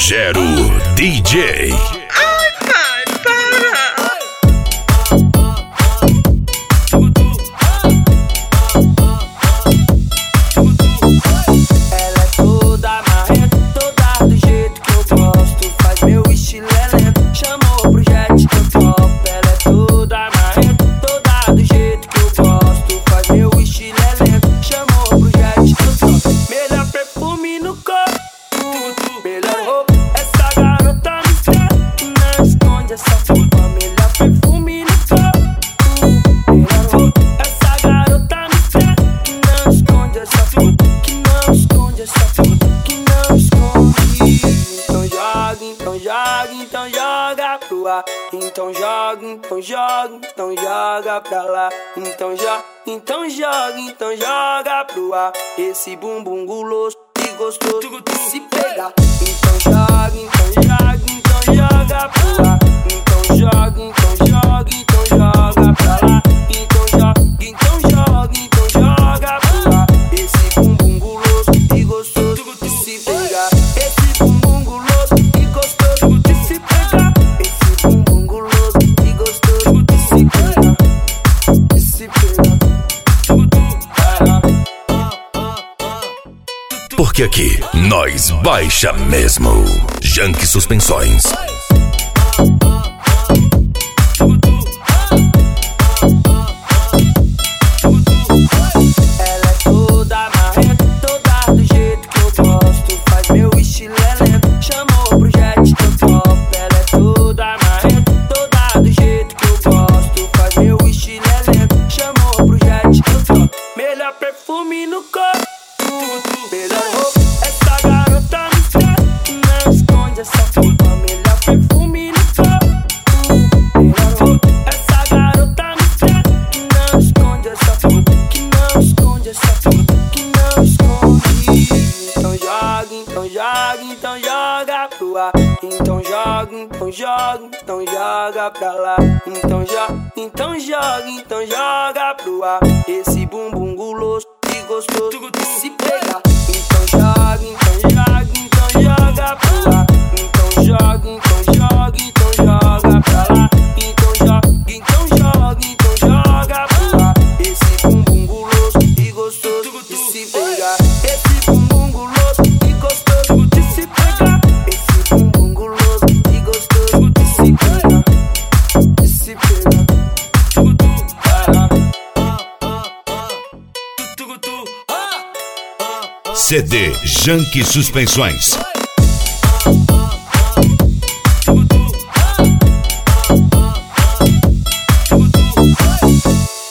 Gero DJ. Ai, pai, para! Ela é toda marrenta, toda do jeito que eu gosto. Faz meu estilo é lento, chamou pro jet que eu topo. Ela é toda marrenta, toda do jeito que eu gosto. Faz meu estilo é lento, chamou pro jet que eu topo. Melhor perfume no corpo, melhor roupa. Essa garota me quer, não esconde essa roupa. Melhor perfume no corpo, melhor roupa. Essa garota me quer, não esconde essa roupa. Que não esconde essa roupa, que não esconde. Então joga, então joga, então joga pro ar. Então joga, então joga, então joga pra lá. Então joga, então joga, então joga pro ar. Esse bumbum guloso e gostoso de se pegar. Então joga, então joga, então joga pro ar. Então joga, então joga, então joga pra lá. Então joga, então joga, então joga pro ar. Esse bumbum guloso e gostoso de se pegar. Esse bumbum guloso e gostoso de se pegar. Esse bumbum guloso e gostoso de se pegar. De se pegar. Porque aqui nós baixa mesmo. Jank Suspensões. Ela é toda marrenta, toda do jeito que eu gosto. Faz meu estilo é lento, chamou pro jet que eu topo. Ela é toda marrenta, toda do jeito que eu gosto. Faz meu estilo é lento, chamou pro jet que eu topo. Melhor perfume no corpo, melhor roupa. Essa garota me quer, não esconde essa roupa. Melhor perfume no corpo, melhor roupa. Essa garota me quer, não esconde essa roupa. Que não esconde essa roupa, que não esconde. Então joga, então joga, então joga pro ar. Então joga, então joga, então joga pra lá. Então joga, então joga, então joga pro ar. Esse bumbum guloso e gostoso de se pegar. Então joga, então joga, então joga pro ar. Então joga, então joga, então joga pra lá. Então joga, então joga, então joga pro ar. Esse bumbum guloso e gostoso de se pegar. Esse bumbum guloso e gostoso de se pegar. Esse bumbum guloso e gostoso de se pegar. De se pegar. CD Jank Suspensões.